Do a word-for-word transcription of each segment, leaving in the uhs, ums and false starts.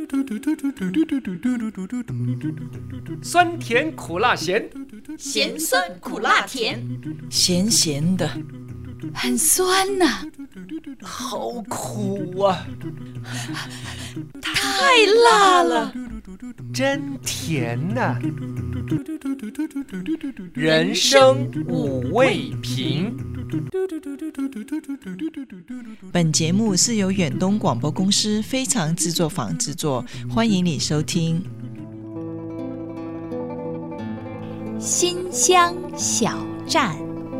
酸甜苦辣咸， 咸酸苦辣甜， 咸咸的， 很酸呐、啊， 好苦啊， 太辣了， 真甜呐、啊！人生五味评。 本节目是由远东广播公司非常制作坊制作，欢迎你收听。 新乡小站，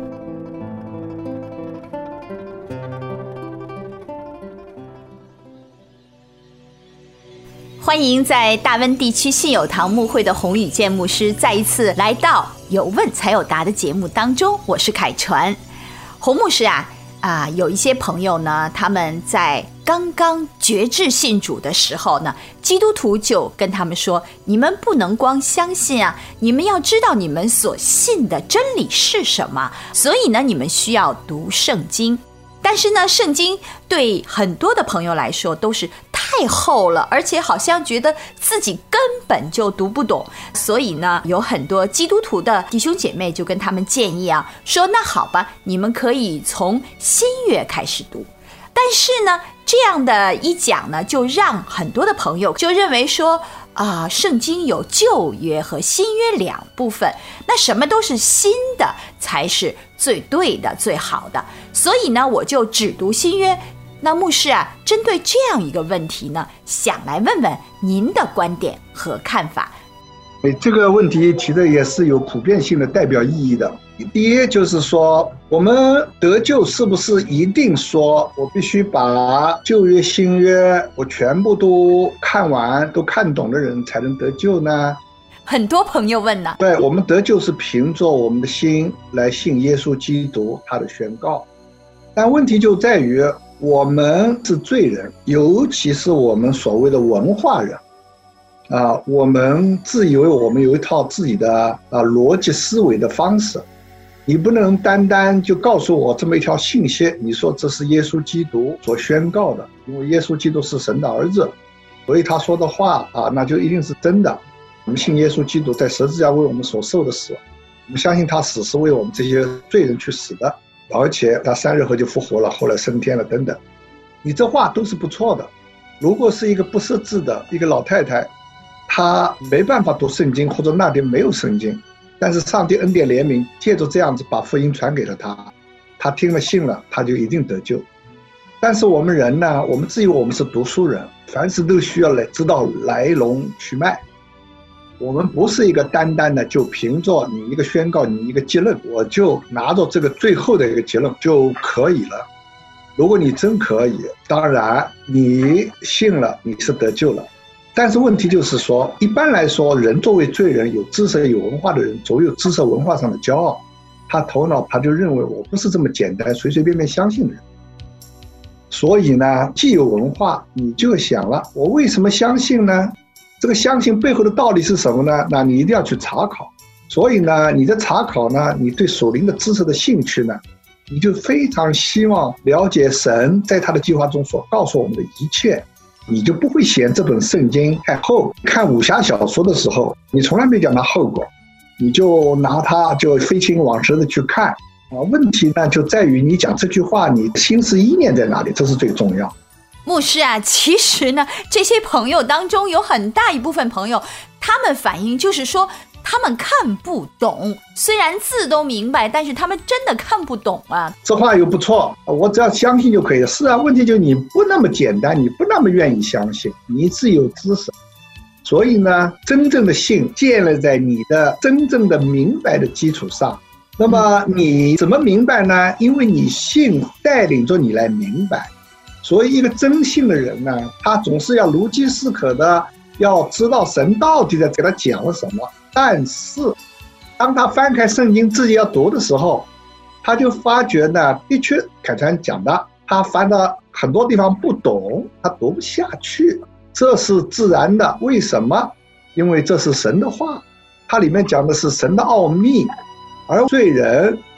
欢迎在大温地区信友堂牧会的洪宇健牧师再一次来到有问才有答的节目当中，我是凯传。洪牧师啊啊，有一些朋友呢，他们在刚刚决志信主的时候呢，基督徒就跟他们说，你们不能光相信啊，你们要知道你们所信的真理是什么，所以呢，你们需要读圣经。但是呢，圣经对很多的朋友来说都是太厚了，而且好像觉得自己根本就读不懂，所以呢，有很多基督徒的弟兄姐妹就跟他们建议啊，说那好吧，你们可以从新约开始读。但是呢，这样的一讲呢，就让很多的朋友就认为说啊、呃，圣经有旧约和新约两部分，那什么都是新的才是最对的、最好的。所以呢，我就只读新约。那牧师啊，针对这样一个问题呢，想来问问您的观点和看法。 这个问题提的也是有普遍性的代表意义的。第一就是说，我们得救是不是一定说我必须把旧约新约我全部都看完都看懂的人才能得救呢？ 很多朋友问呢。 对，我们得救是凭着我们的心来信耶稣基督他的宣告，但问题就在于我们是罪人，尤其是我们所谓的文化人啊，我们自以为我们有一套自己的啊逻辑思维的方式，你不能单单就告诉我这么一条信息，你说这是耶稣基督所宣告的，因为耶稣基督是神的儿子，所以他说的话啊，那就一定是真的。我们信耶稣基督在十字架为我们所受的死，我们相信他死是为我们这些罪人去死的，而且他三日后就复活了，后来升天了等等，你这话都是不错的。如果是一个不识字的一个老太太，她没办法读圣经，或者那边没有圣经，但是上帝恩典怜悯，借着这样子把福音传给了她，她听了信了，她就一定得救。但是我们人呢，我们自以为我们是读书人，凡事都需要来知道来龙去脉。我们不是一个单单的就凭着你一个宣告，你一个结论，我就拿着这个最后的一个结论就可以了。如果你真可以，当然你信了，你是得救了。但是问题就是说，一般来说，人作为罪人，有知识有文化的人，总有知识文化上的骄傲，他头脑他就认为我不是这么简单随随便便相信的人。所以呢，既有文化，你就想了，我为什么相信呢？这个相信背后的道理是什么呢？那你一定要去查考。所以呢，你的查考呢，你对属灵的知识的兴趣呢，你就非常希望了解神在他的计划中所告诉我们的一切，你就不会嫌这本圣经太厚。看武侠小说的时候，你从来没讲它厚过，你就拿它就废寝忘食的去看啊。问题呢就在于你讲这句话，你心思意念在哪里，这是最重要。 牧师啊，其实呢，这些朋友当中有很大一部分朋友，他们反映就是说，他们看不懂，虽然字都明白，但是他们真的看不懂啊。 这话又不错，我只要相信就可以了。是啊，问题就是你不那么简单，你不那么愿意相信，你自有知识。所以呢，真正的信建立在你的真正的明白的基础上。那么你怎么明白呢？因为你信带领着你来明白。所以一个真信的人呢，他总是要如饥似渴的，要知道神到底在给他讲了什么。但是当他翻开圣经自己要读的时候，他就发觉呢，的确凯传讲的，他翻到很多地方不懂，他读不下去，这是自然的。为什么？因为这是神的话，它里面讲的是神的奥秘，而罪人他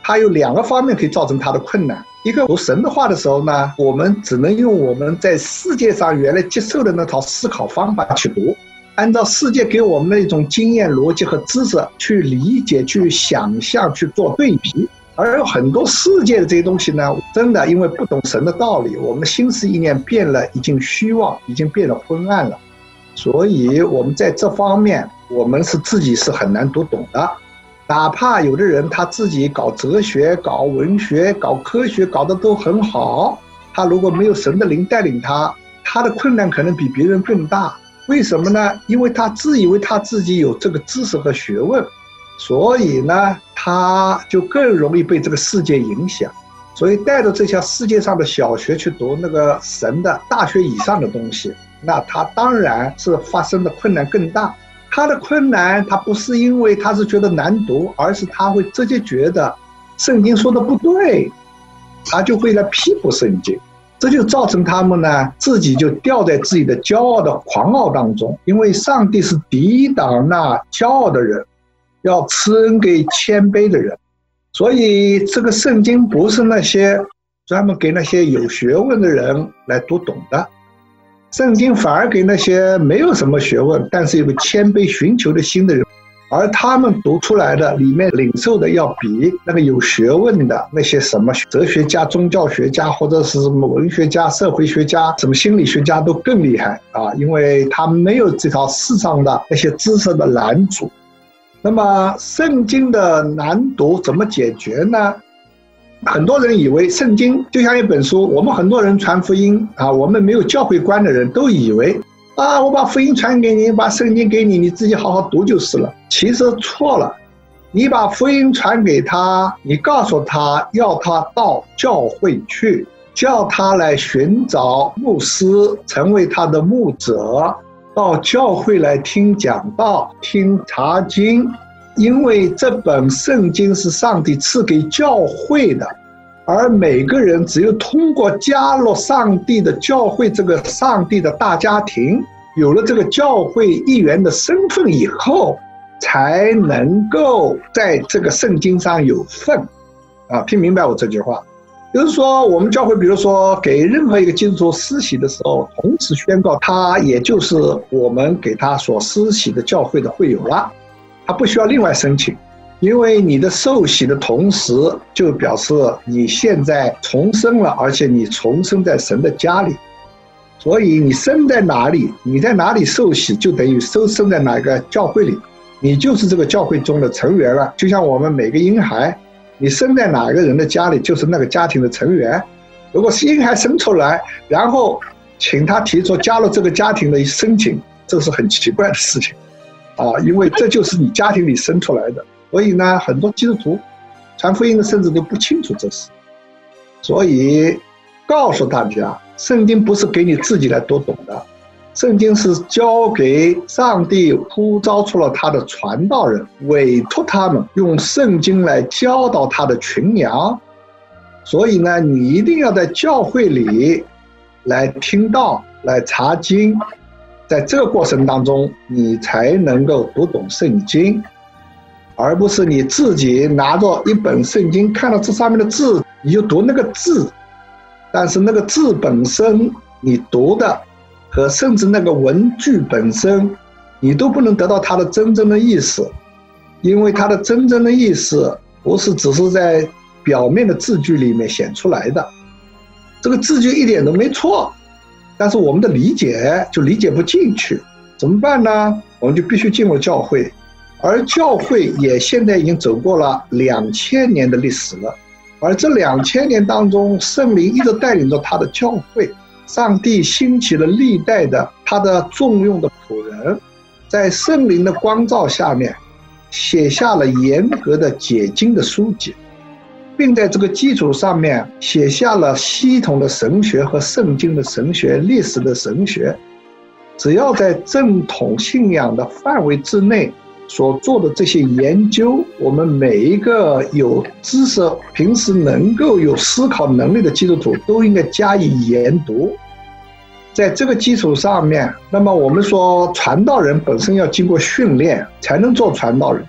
它有两个方面可以造成它的困难。一个读神的话的时候呢，我们只能用我们在世界上原来接受的那套思考方法去读，按照世界给我们的一种经验逻辑和知识去理解、去想象、去做对比。而有很多世界的这些东西呢，真的因为不懂神的道理，我们的心思意念变了，已经虚妄，已经变得昏暗了。所以我们在这方面，我们是自己是很难读懂的。哪怕有的人他自己搞哲学、搞文学、搞科学搞得都很好，他如果没有神的灵带领他，他的困难可能比别人更大。为什么呢？因为他自以为他自己有这个知识和学问，所以呢他就更容易被这个世界影响。所以带着这些世界上的小学去读那个神的大学以上的东西，那他当然是发生的困难更大。他的困难他不是因为他是觉得难读，而是他会直接觉得圣经说的不对，他就会来批驳圣经。这就造成他们呢自己就掉在自己的骄傲的狂傲当中。因为上帝是抵挡那骄傲的人，要赐恩给谦卑的人。所以这个圣经不是那些专门给那些有学问的人来读懂的，圣经反而给那些没有什么学问但是有个谦卑寻求的心的人，而他们读出来的里面领受的要比那个有学问的那些什么哲学家、宗教学家或者是什么文学家、社会学家、什么心理学家都更厉害啊！因为他们没有这套世上的那些知识的拦阻。那么圣经的难读怎么解决呢？很多人以为圣经就像一本书，我们很多人传福音啊，我们没有教会观的人都以为啊，我把福音传给你，把圣经给你，你自己好好读就是了。其实错了，你把福音传给他，你告诉他要他到教会去，叫他来寻找牧师，成为他的牧者，到教会来听讲道、听查经。因为这本圣经是上帝赐给教会的，而每个人只有通过加入上帝的教会这个上帝的大家庭，有了这个教会一员的身份以后，才能够在这个圣经上有份啊！听明白我这句话？就是说我们教会比如说给任何一个基督徒施洗的时候，同时宣告他也就是我们给他所施洗的教会的会友了，他不需要另外申请。因为你的受洗的同时就表示你现在重生了，而且你重生在神的家里。所以你生在哪里，你在哪里受洗，就等于生生在哪个教会里，你就是这个教会中的成员了。就像我们每个婴孩，你生在哪个人的家里，就是那个家庭的成员。如果是婴孩生出来，然后请他提出加入这个家庭的申请，这是很奇怪的事情啊，因为这就是你家庭里生出来的。所以呢，很多基督徒传福音的甚至都不清楚这事。所以告诉大家，圣经不是给你自己来读懂的，圣经是交给上帝呼召出了他的传道人，委托他们用圣经来教导他的群羊。所以呢，你一定要在教会里来听道，来查经，在这个过程当中你才能够读懂圣经，而不是你自己拿着一本圣经，看到这上面的字你就读那个字，但是那个字本身你读的和甚至那个文句本身你都不能得到它的真正的意思，因为它的真正的意思不是只是在表面的字句里面显出来的。这个字句一点都没错，但是我们的理解就理解不进去，怎么办呢？我们就必须进入教会，而教会也现在已经走过了两千年的历史了，而这两千年当中，圣灵一直带领着他的教会，上帝兴起了历代的他的重用的仆人，在圣灵的光照下面写下了严格的解经的书籍，并在这个基础上面写下了系统的神学和圣经的神学、历史的神学。只要在正统信仰的范围之内所做的这些研究，我们每一个有知识、平时能够有思考能力的基督徒都应该加以研读。在这个基础上面，那么我们说传道人本身要经过训练才能做传道人，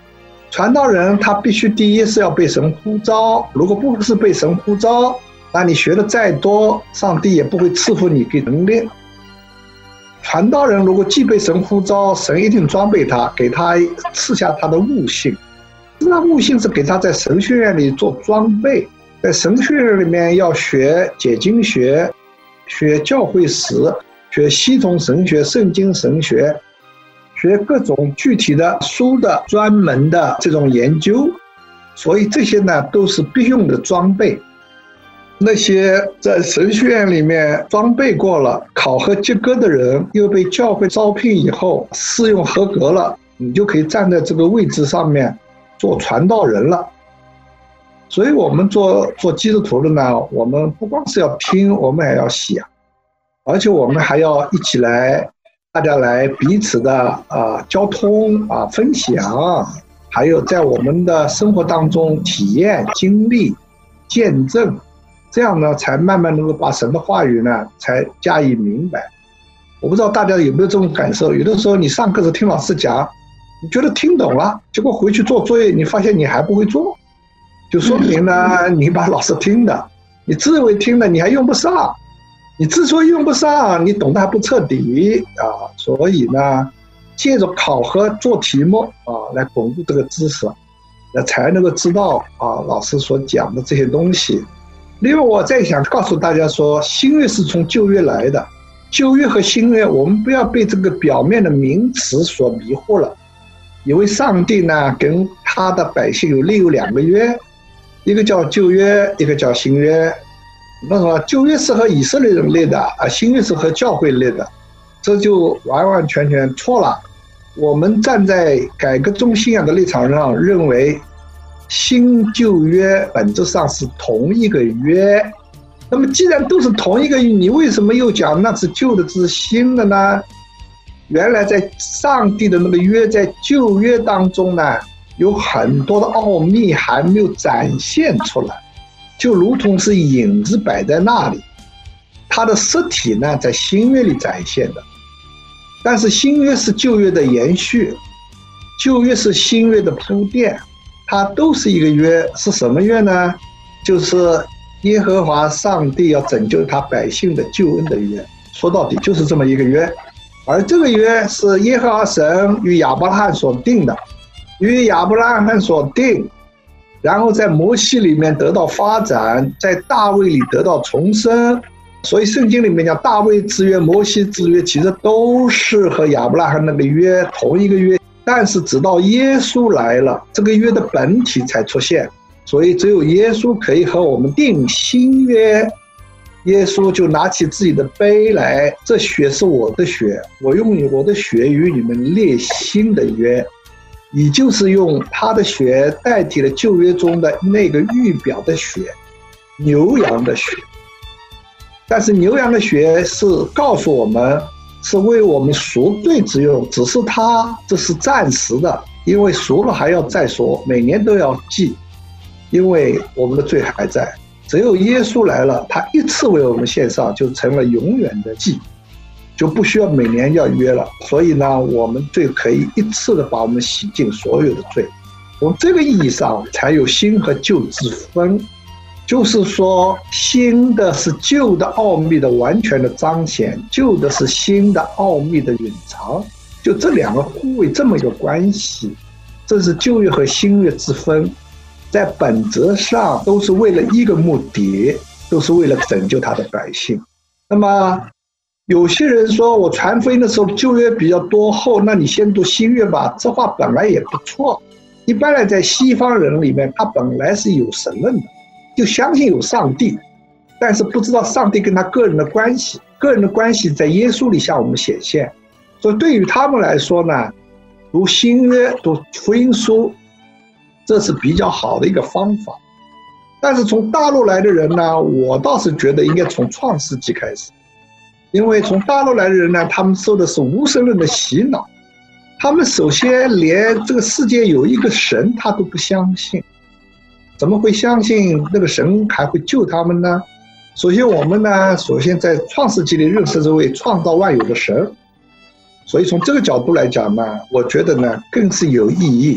传道人他必须第一是要被神呼召，如果不是被神呼召，那你学的再多，上帝也不会赐福你给能力。传道人如果既被神呼召，神一定装备他，给他赐下他的悟性。那悟性是给他在神学院里做装备，在神学院里面要学解经学，学教会史，学系统神学、圣经神学，学各种具体的书的专门的这种研究。所以这些呢都是必用的装备。那些在神学院里面装备过了、考核及格的人，又被教会招聘以后试用合格了，你就可以站在这个位置上面做传道人了。所以我们做做基督徒的呢，我们不光是要听，我们还要想，而且我们还要一起来，大家来彼此的啊、呃、交通啊、分享，还有在我们的生活当中体验、经历、见证。这样呢，才慢慢能够把神的话语呢，才加以明白。我不知道大家有没有这种感受？有的时候你上课时听老师讲，你觉得听懂了，结果回去做作业，你发现你还不会做，就说明呢，你把老师听的，你自以为听的，你还用不上。你之所以用不上，你懂得还不彻底啊。所以呢，借着考核做题目啊，来巩固这个知识，那才能够知道啊老师所讲的这些东西。另外我再想告诉大家说，新约是从旧约来的，旧约和新约我们不要被这个表面的名词所迷惑了，以为上帝呢跟他的百姓有立有两个约，一个叫旧约，一个叫新约。那么旧约是和以色列人立的啊，新约是和教会立的，这就完完全全错了。我们站在改革宗信仰的立场上，认为新旧约本质上是同一个约，那么既然都是同一个约，你为什么又讲那是旧的，这是新的呢？原来在上帝的那个约，在旧约当中呢，有很多的奥秘还没有展现出来，就如同是影子摆在那里，它的实体呢在新约里展现的。但是新约是旧约的延续，旧约是新约的铺垫，它都是一个约。是什么约呢？就是耶和华上帝要拯救他百姓的救恩的约，说到底就是这么一个约。而这个约是耶和华神与亚伯拉罕所定的，与亚伯拉罕所定，然后在摩西里面得到发展，在大卫里得到重生。所以圣经里面讲大卫之约、摩西之约，其实都是和亚伯拉罕那个约同一个约，但是直到耶稣来了，这个约的本体才出现。所以只有耶稣可以和我们定新约。耶稣就拿起自己的杯来，这血是我的血，我用我的血与你们立新的约，也就是用他的血代替了旧约中的那个预表的血，牛羊的血。但是牛羊的血是告诉我们，是为我们赎罪之用，只是它这是暂时的，因为赎了还要再赎，每年都要祭，因为我们的罪还在。只有耶稣来了，他一次为我们献上，就成了永远的祭，就不需要每年要约了。所以呢，我们罪可以一次的把我们洗净所有的罪。从这个意义上，才有新和旧之分。就是说，新的是旧的奥秘的完全的彰显，旧的是新的奥秘的隐藏，就这两个互为这么一个关系，这是旧约和新约之分。在本质上都是为了一个目的，都是为了拯救他的百姓。那么有些人说，我传福音的时候旧约比较多厚，那你先读新约吧，这话本来也不错。一般来在西方人里面，他本来是有神论的，就相信有上帝，但是不知道上帝跟他个人的关系，个人的关系在耶稣里向我们显现。所以对于他们来说呢，读新约、读福音书，这是比较好的一个方法。但是从大陆来的人呢，我倒是觉得应该从创世纪开始，因为从大陆来的人呢，他们受的是无神论的洗脑，他们首先连这个世界有一个神他都不相信，怎么会相信那个神还会救他们呢？首先我们呢，首先在创世纪里认识这位创造万有的神，所以从这个角度来讲呢，我觉得呢更是有意义。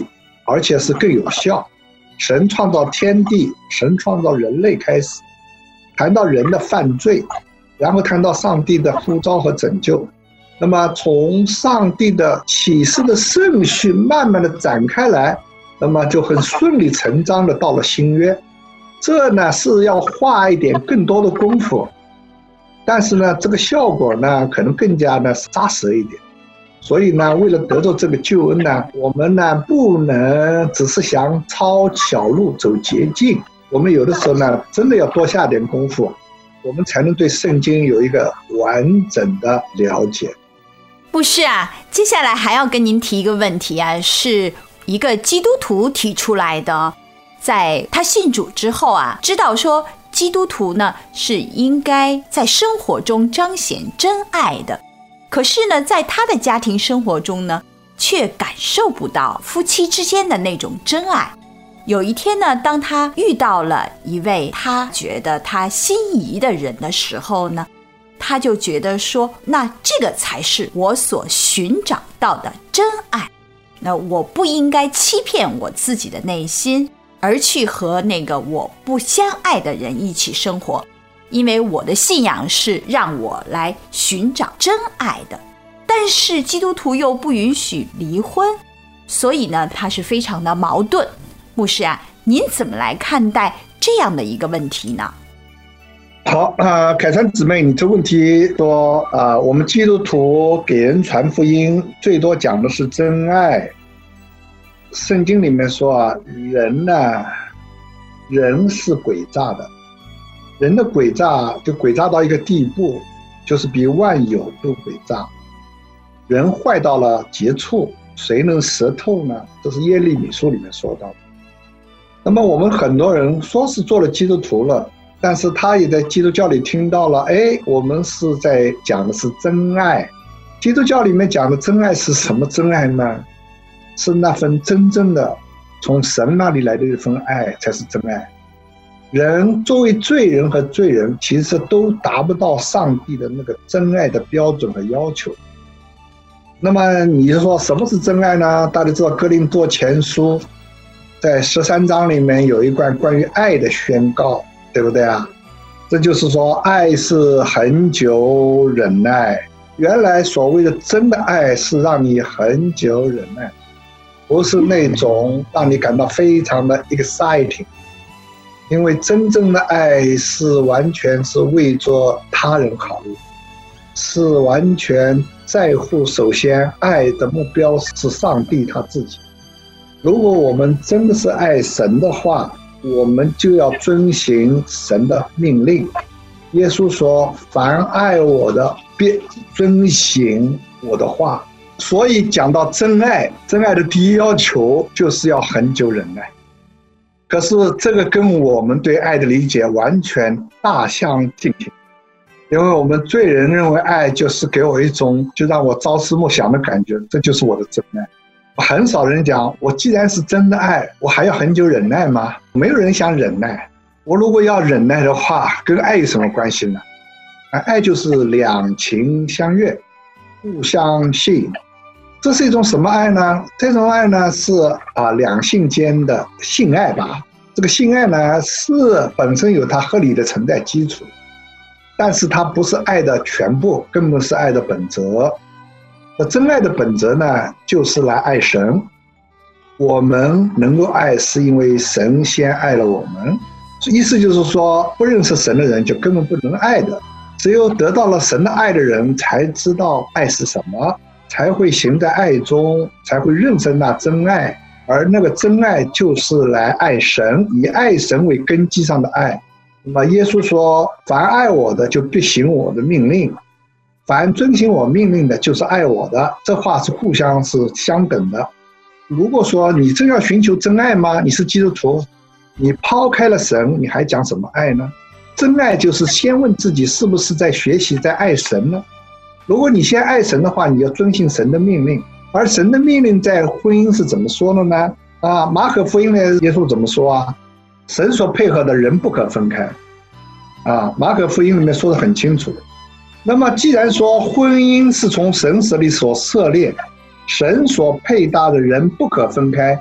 而且是更有效。神创造天地，神创造人类开始，谈到人的犯罪，然后谈到上帝的呼召和拯救。那么从上帝的启示的顺序慢慢的展开来，那么就很顺理成章的到了新约。这呢是要花一点更多的功夫，但是呢这个效果呢可能更加的扎实一点。所以呢为了得到这个救恩呢，我们呢不能只是想抄小路走捷径，我们有的时候呢真的要多下点功夫，我们才能对圣经有一个完整的了解。 不是啊，接下来还要跟您提一个问题啊，是一个基督徒提出来的。在他信主之后啊，知道说基督徒呢是应该在生活中彰显真爱的，可是呢在他的家庭生活中呢却感受不到夫妻之间的那种真爱。有一天呢，当他遇到了一位他觉得他心仪的人的时候呢，他就觉得说，那这个才是我所寻找到的真爱。那我不应该欺骗我自己的内心，而去和那个我不相爱的人一起生活，因为我的信仰是让我来寻找真爱的。但是基督徒又不允许离婚，所以呢，他是非常的矛盾。牧师啊，您怎么来看待这样的一个问题呢？ 好啊、呃，凯川姊妹，你这问题说啊、呃，我们基督徒给人传福音，最多讲的是真爱。圣经里面说啊，人呢，人是诡诈的，人的诡诈就诡诈到一个地步，就是比万有都诡诈。人坏到了极处，谁能识透呢？这是耶利米书里面说到的。那么我们很多人说是做了基督徒了，但是他也在基督教里听到了，哎，我们是在讲的是真爱。基督教里面讲的真爱是什么真爱呢？是那份真正的从神那里来的一份爱才是真爱。人作为罪人和罪人，其实都达不到上帝的那个真爱的标准和要求。那么你说什么是真爱呢？大家知道哥林多前书在十三章里面有一段关于爱的宣告，对不对啊？这就是说爱是恒久忍耐。原来所谓的真的爱是让你恒久忍耐，不是那种让你感到非常的 exciting。 因为真正的爱是完全是为着他人考虑，是完全在乎，首先爱的目标是上帝他自己。如果我们真的是爱神的话，我们就要遵行神的命令。耶稣说，凡爱我的必遵行我的话。所以讲到真爱，真爱的第一要求就是要恒久忍耐。可是这个跟我们对爱的理解完全大相径庭，因为我们罪人认为爱就是给我一种就让我朝思暮想的感觉，这就是我的真爱。很少人讲，我既然是真的爱，我还要很久忍耐吗？没有人想忍耐。我如果要忍耐的话，跟爱有什么关系呢？爱就是两情相悦，互相吸引。这是一种什么爱呢？这种爱呢是啊两性间的性爱吧。这个性爱呢是本身有它合理的存在基础，但是它不是爱的全部，更不是爱的本质。那真爱的本质呢，就是来爱神。我们能够爱，是因为神先爱了我们。意思就是说，不认识神的人就根本不能爱的。只有得到了神的爱的人，才知道爱是什么，才会行在爱中，才会认识那真爱。而那个真爱就是来爱神，以爱神为根基上的爱。那么耶稣说，凡爱我的就必行我的命令，凡遵行我命令的就是爱我的。这话是互相是相等的。如果说你真要寻求真爱吗？你是基督徒，你抛开了神，你还讲什么爱呢？真爱就是先问自己是不是在学习在爱神呢？如果你先爱神的话，你要遵行神的命令。而神的命令在婚姻是怎么说的呢？啊，马可福音呢，耶稣怎么说啊？神所配合的人不可分开。啊，马可福音里面说得很清楚。那么既然说婚姻是从神手里所设立，神所配搭的人不可分开，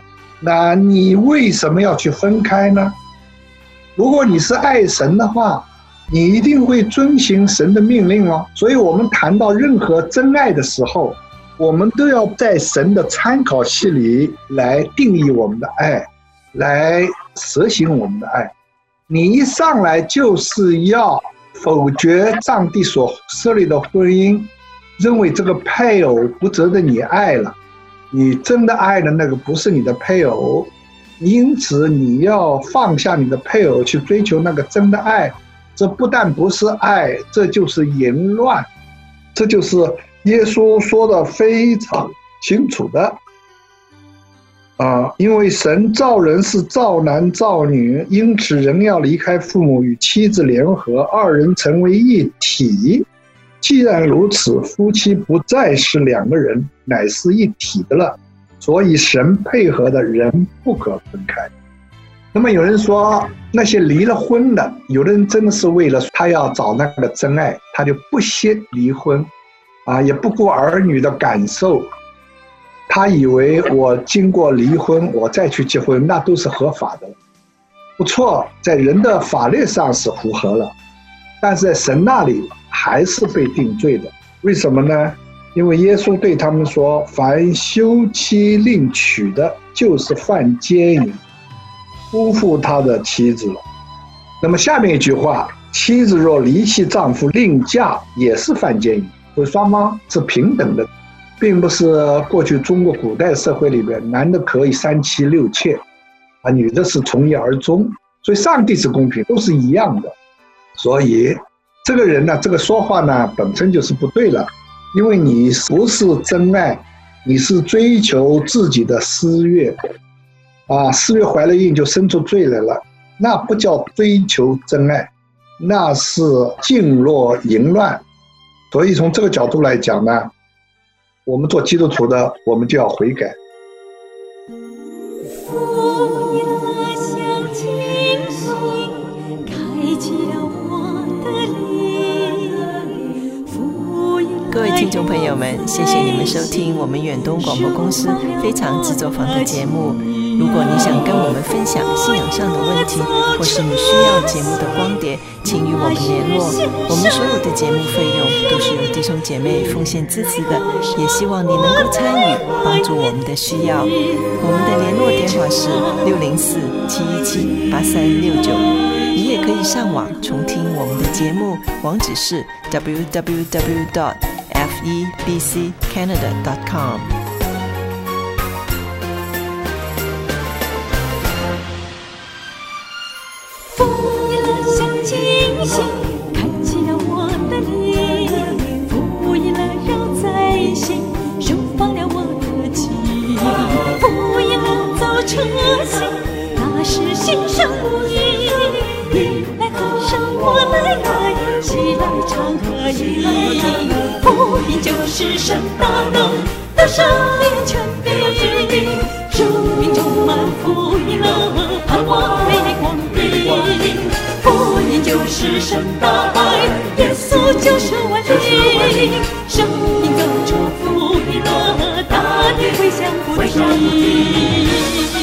那你为什么要去分开呢？如果你是爱神的话，你一定会遵行神的命令哦。所以我们谈到任何真爱的时候，我们都要在神的参考系里来定义我们的爱，来实行我们的爱。你一上来就是要否决上帝所设立的婚姻，认为这个配偶不值得你爱了，你真的爱的那个不是你的配偶，因此你要放下你的配偶去追求那个真的爱，这不但不是爱，这就是淫乱。这就是耶稣说的非常清楚的啊，因为神造人是造男造女，因此人要离开父母与妻子联合，二人成为一体。既然如此，夫妻不再是两个人，乃是一体的了。所以神配合的人不可分开。那么有人说，那些离了婚的，有的人真的是为了他要找那个真爱，他就不惜离婚啊，也不顾儿女的感受。他以为我经过离婚我再去结婚，那都是合法的。不错，在人的法律上是符合了，但是在神那里还是被定罪的。为什么呢？因为耶稣对他们说，凡休妻另娶的，就是犯奸淫，辜负他的妻子了。那么下面一句话，妻子若离弃丈夫另嫁，也是犯奸淫。所以双方是平等的，并不是过去中国古代社会里边，男的可以三妻六妾啊，女的是从一而终。所以上帝是公平，都是一样的。所以这个人呢，这个说话呢，本身就是不对了。因为你不是真爱，你是追求自己的私欲啊，私欲怀了孕就生出罪来了，那不叫追求真爱，那是境若淫乱。所以从这个角度来讲呢，我们做基督徒的，我们就要悔改。 父呀，像清醒，开启了我的灵。父呀， 各位听众朋友们，谢谢你们收听我们远东广播公司非常制作坊的节目。如果你想跟我们分享信仰上的问题，或是你需要节目的光碟，请与我们联络。我们所有的节目费用都是由弟兄姐妹奉献支持的，也希望你能够参与，帮助我们的需要。我们的联络电话是六零四七一七八三六九。你也可以上网重听我们的节目，网址是 double u double u double u dot f e b c canada dot com。 风呀，像清醒，开启了我的灵。赋予了绕在心，收放了我的情。赋予了走车行，那是心上无意。你来歌声，我来歌，一起来唱和音。福音就是神大能的生命权柄，生命充满福音了，盼望美光明。福音就是神大爱，耶稣就是万灵，生命走出福音了，大地会向不停。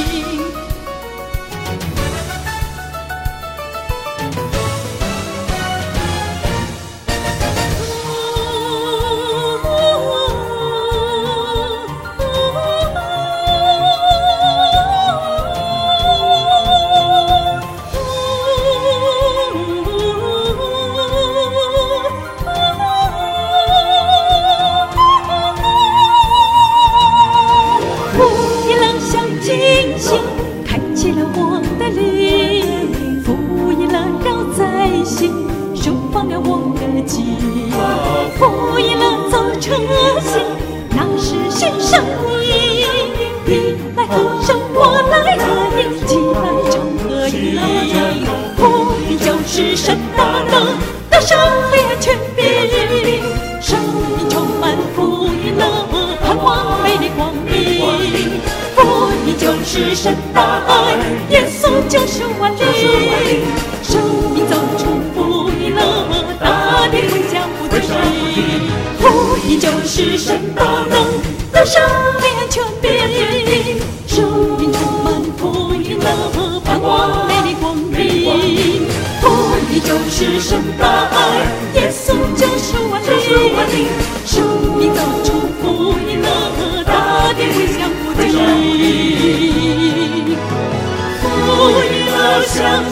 是神大爱，耶稣就是万灵，生命走出福音了，大地会将不停。福音就是神大能的生命权柄，生命充满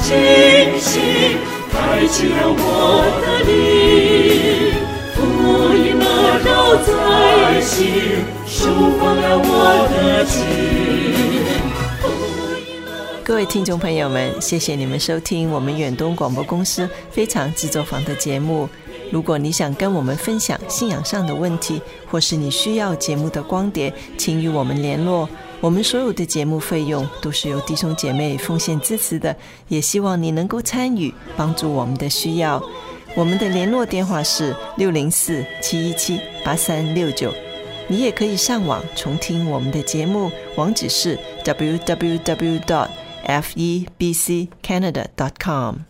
惊醒，开启了我的灵，福音了绕在心，收放了我的情。 各位听众朋友们，谢谢你们收听我们远东广播公司非常制作坊的节目。如果你想跟我们分享信仰上的问题，或是你需要节目的光碟，请与我们联络。我们所有的节目费用都是由弟兄姐妹奉献支持的，也希望你能够参与，帮助我们的需要。我们的联络电话是六零四七一七八三六九，你也可以上网重听我们的节目，网址是 double u double u double u dot f e b c canada dot com。